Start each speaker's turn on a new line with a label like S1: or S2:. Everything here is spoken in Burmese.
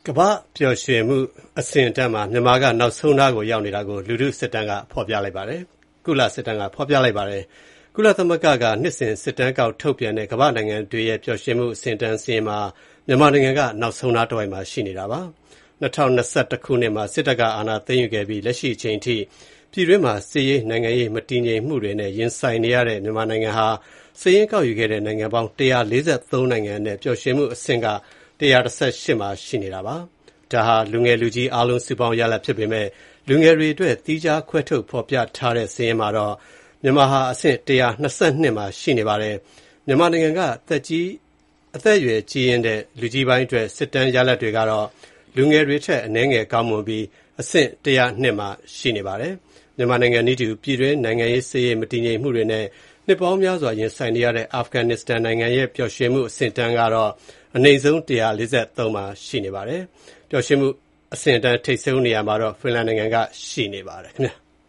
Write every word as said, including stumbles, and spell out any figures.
S1: ကမ္ဘာ့ပျော်ရွှင်မှုအဆင့်အတန်းမှာမြန်မာကနောက်ဆုံးနားကိုရောက်နေတာကိုလူထုစစ်တမ်းကဖော်ပြလိုက်ပါတယ်။ကုလစစ်တမ်းကဖော်ပြလိုက်ပါတယ်။ကုလသမဂ္ဂကနှစ်စဉ်စစ်တမ်းကောက်ထုတ်ပြန်တဲ့ကမ္ဘာ့နိုင်ငံတွေရဲ့ပျော်ရွှင်မှုအဆင့်အတန်းစာရင်းမှာမြန်မာနိုင်ငံကနောက်ဆုံးနားတစ်ဝိုက်မှာရှိနေတာပါ။၂၀၂၁ခုနှစ်မှာစစ်တပ်ကအာဏာသိမ်းယူခဲ့ပြီးလက်ရှိအချိန်ထိပြည်တွင်းမှာစစ်ရေးနိုင်ငံရေးမတည်ငြိမ်မှုတွေနဲ့ရင်ဆိုင်နေရတဲ့မြန်မာနိုင်ငံဟာစာရင်းကောက်ယူခဲ့တဲ့နိုင်ငံပေါင်း၁၄၃နိုင်ငံနဲ့ပျော်ရွှင်မှုအဆင့်က၁၁၈မှာရှိနေတာပါ။ဒါဟာလူငယ်လူကြီးအားလုံးစုပေါင်းရလဒ်ဖြစ်ပေမဲ့လူငယ်တွေအတွက်သီးခြားခွဲထုတ်ဖော်ပြထားတဲ့စာရင်းမှာတော့မြန်မာဟာအဆင့်၁၂၂မှာရှိနေပါတယ်။မြန်မာနိုင်ငံကသက်ကြီးအသက်အရွယ်ကြီးရင်းတဲ့လူကြီးပိုင်းအတွက်စစ်တမ်းရလဒ်တွေကတော့လူငယ်တွေထက်အနည်းငယ်ကောင်းမွန်ပြီးအဆင့်၁၀၂မှာရှိနေပါတယ်။မြန်မာနိုင်ငံနည်းတူပြည်တွင်းနိုင်ငံရေးစစ်ရေးမတည်ငြိမ်မှုတွေနဲ့နှစ်ပေါင်းများစွာရင်ဆိုင်နေရတဲ့အာဖဂန်နစ္စတန်နိုင်ငံရဲ့ပျော်ရွှင်မှုအဆင့်အတန်းကတော့အနည်းဆုံး၁၄၃မှာရှိနေပါတယ်။ပျော်ရွှင်မှုအဆင့်အတန်းထိပ်ဆုံးနေရာမှာတော့ဖင်လန်နိုင်ငံကရှိနေပါတယ်ခင်ဗျာ။